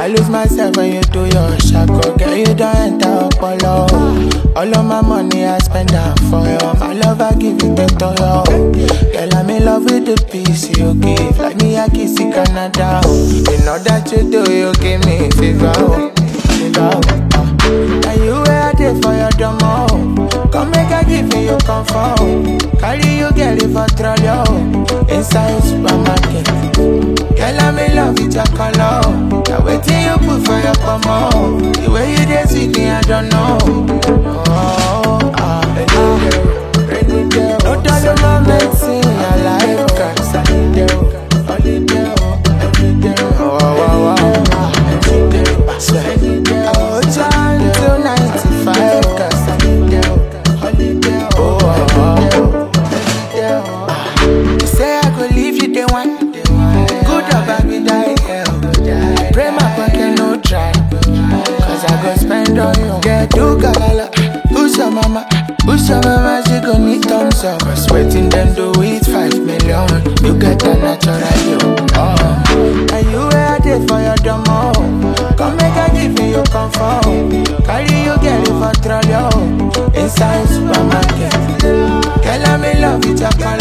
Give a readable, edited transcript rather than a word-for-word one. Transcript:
lose myself when you do your shako. Girl, you don't enter Apollo. All of my money I spend out for you. My love I give it to you. Girl, I'm in love with the peace you give. Like me, I kiss you Canada. You know that you do, you give me fever. Now you were there for your demo. Come make I give you your comfort. Carry you, get it for trolley. Inside supermarket. Girl, I'm in love with your color. Now wait till you put for your combo. The way you dance with me, I don't know. No dollar moment, sing your life. Cause I need you. Oh, John to 95. Cause I need you. Say I could leave you day one. Good or bad, we die. Pray my pocket, no try. Cause I go spend on you. Get do galala. Who's your mama? Who's your mama? She gon' need thumbs up. Sweating them do it 5 million. You get a natural you. And you were there for your demo. Come make I give you your comfort. Carry you, get it for trolley. Inside supermarket. Girl, I'm in love with your color.